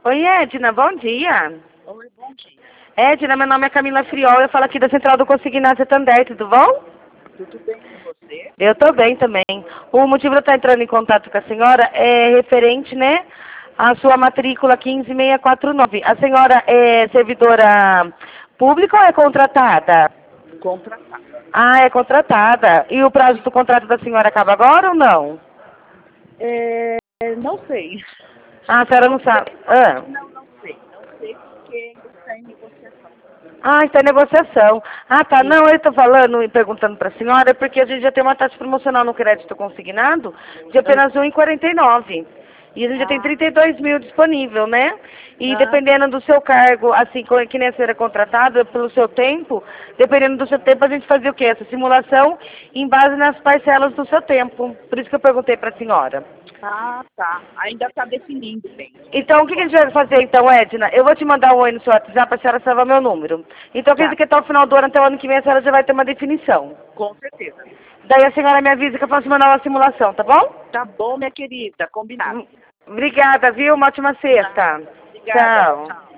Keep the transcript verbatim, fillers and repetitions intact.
Oi, Edna, bom dia. Oi, bom dia. Edna, meu nome é Camila Friol, eu falo aqui da Central do Consignado Santander, tudo bom? Tudo bem com você? Eu tô bem também. O motivo de eu estar entrando em contato com a senhora é referente, né, à sua matrícula quinze mil seiscentos e quarenta e nove. A senhora é servidora pública ou é contratada? Contratar. Ah, é contratada. E o prazo do contrato da senhora acaba agora ou não? É, não sei. Ah, a senhora Não não sabe. sei. Ah. Não, não sei. Não sei porque ainda está em negociação. Ah, está em negociação. Ah, tá. E, Não, eu estou falando e perguntando para a senhora porque a gente já tem uma taxa promocional no crédito consignado de ah, apenas um vírgula quarenta e nove. E a gente já tem ah, trinta e dois mil disponível, né? E ah, dependendo do seu cargo, assim, co- que nem a senhora é contratada, pelo seu tempo, dependendo do seu tempo, a gente fazia o quê? Essa simulação em base nas parcelas do seu tempo. Por isso que eu perguntei para a senhora. ah, tá. Ainda está definindo bem. Então, o que, que a gente vai fazer então, Edna? Eu vou te mandar um oi no seu WhatsApp para a senhora salvar meu número. Então, quer dizer Tá, que até o final do ano, até o ano que vem, a senhora já vai ter uma definição. com certeza. Daí a senhora me avisa que eu posso mandar uma simulação, tá bom? Tá bom, minha querida. Combinado. Hum, Obrigada, viu? Uma ótima Tá. sexta. Obrigada. Tchau. Tchau.